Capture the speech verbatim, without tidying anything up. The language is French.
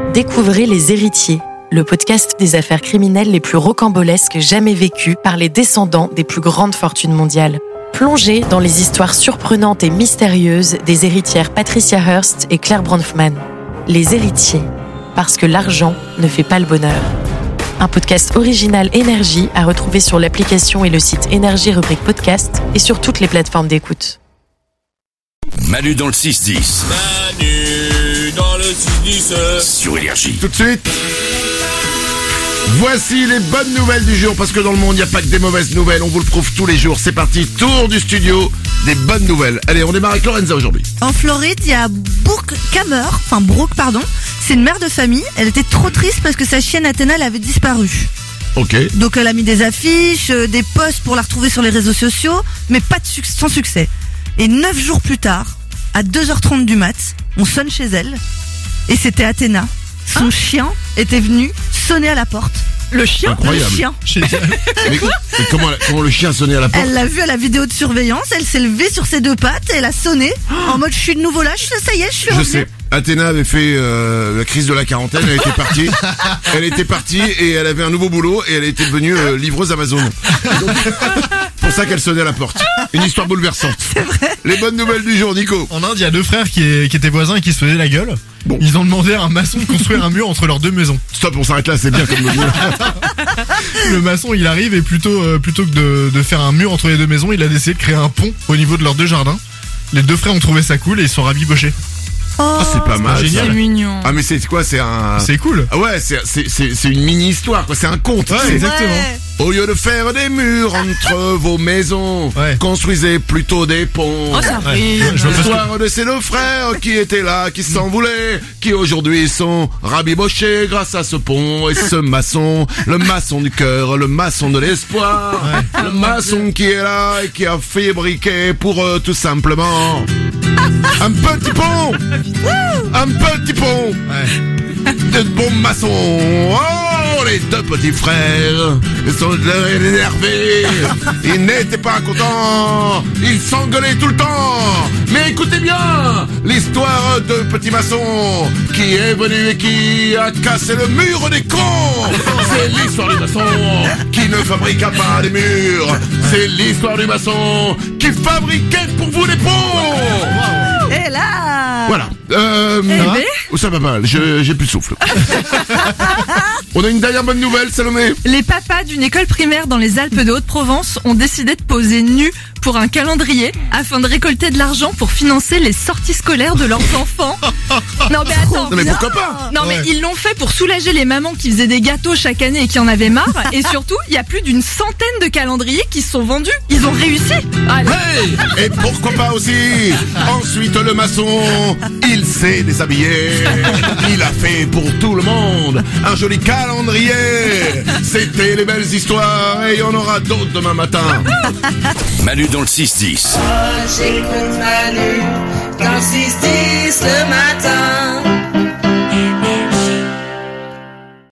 Découvrez Les Héritiers, le podcast des affaires criminelles les plus rocambolesques jamais vécues par les descendants des plus grandes fortunes mondiales. Plongez dans les histoires surprenantes et mystérieuses des héritières Patricia Hearst et Claire Bronfman. Les Héritiers, parce que l'argent ne fait pas le bonheur. Un podcast original Énergie à retrouver sur l'application et le site Énergie rubrique podcast et sur toutes les plateformes d'écoute. Manu dans le six dix. Manu dans le six dix. Sur Énergie. Tout de suite, voici les bonnes nouvelles du jour, parce que dans le monde, il n'y a pas que des mauvaises nouvelles, on vous le prouve tous les jours. C'est parti, tour du studio des bonnes nouvelles. Allez, on démarre avec Lorenza aujourd'hui. En Floride, il y a Brooke Kammer, enfin Brooke, pardon. C'est une mère de famille. Elle était trop triste parce que sa chienne Athéna, elle avait disparu. Ok. Donc elle a mis des affiches, euh, des posts pour la retrouver sur les réseaux sociaux, mais pas de suc- sans succès. Et neuf jours plus tard, à deux heures trente du mat, on sonne chez elle. Et c'était Athéna. Son ah. chien était venu sonner à la porte. Le chien Incroyable. Le chien. Mais, mais comment, comment le chien sonnait à la porte? Elle l'a vu à la vidéo de surveillance, elle s'est levée sur ses deux pattes et elle a sonné en mode je suis de nouveau là, ça y est, je suis Je revenue. sais. Athéna avait fait euh, la crise de la quarantaine, elle était partie. Elle était partie et elle avait un nouveau boulot et elle était devenue euh, livreuse Amazon. Donc, pour ça qu'elle sonnait à la porte. Une histoire bouleversante. C'est vrai. Les bonnes nouvelles du jour, Nico. En Inde, il y a deux frères qui, qui étaient voisins et qui se faisaient la gueule. Bon. Ils ont demandé à un maçon de construire un mur entre leurs deux maisons. Stop, on s'arrête là, c'est bien comme le mot. Le maçon, il arrive et plutôt, euh, plutôt que de, de faire un mur entre les deux maisons, il a décidé de créer un pont au niveau de leurs deux jardins. Les deux frères ont trouvé ça cool et ils se sont rabibochés. Oh, Ah, c'est pas mal. génial. ça. C'est mignon. Ah, mais c'est quoi? C'est un. C'est cool. Ah ouais, c'est c'est c'est c'est une mini histoire quoi. C'est un conte. Ouais, C'est- exactement. Ouais. Au lieu de faire des murs entre vos maisons, Ouais. construisez plutôt des ponts. Oh, ça Ouais. arrive. Je veux pas L'histoire de ces deux frères qui étaient là, qui s'en voulaient, qui aujourd'hui sont rabibochés grâce à ce pont et ce maçon, le maçon du cœur, le maçon de l'espoir, le maçon qui est là et qui a fabriqué pour eux tout simplement un petit pont, un petit pont, Ouais. de bons maçons. Oh, les deux petits frères, ils sont énervés, ils n'étaient pas contents, ils s'engueulaient tout le temps. Mais écoutez bien, l'histoire de petit maçon qui est venu et qui a cassé le mur des cons. C'est l'histoire du maçon qui ne fabriqua pas des murs. C'est l'histoire du maçon qui fabriquait pour vous des ponts. Et là. Voilà. Euh, Eh ben. oh, ça va mal, je, j'ai plus de souffle. On a une dernière bonne nouvelle, Salomé. Les papas d'une école primaire dans les Alpes de Haute-Provence ont décidé de poser nus pour un calendrier afin de récolter de l'argent pour financer les sorties scolaires de leurs enfants. Non mais attends. Non mais pourquoi pas? Non mais Ouais. ils l'ont fait pour soulager les mamans qui faisaient des gâteaux chaque année et qui en avaient marre. Et surtout, il y a plus d'une centaine de calendriers qui se sont vendus. Ils ont réussi. Allez. Hey! Et pourquoi pas aussi? Ensuite, le maçon, il s'est déshabillé. Il a fait pour tout le monde un joli calendrier. C'était les belles histoires et il y en aura d'autres demain matin. Manu dans le six dix. J'écoute Manu dans le six dix le matin.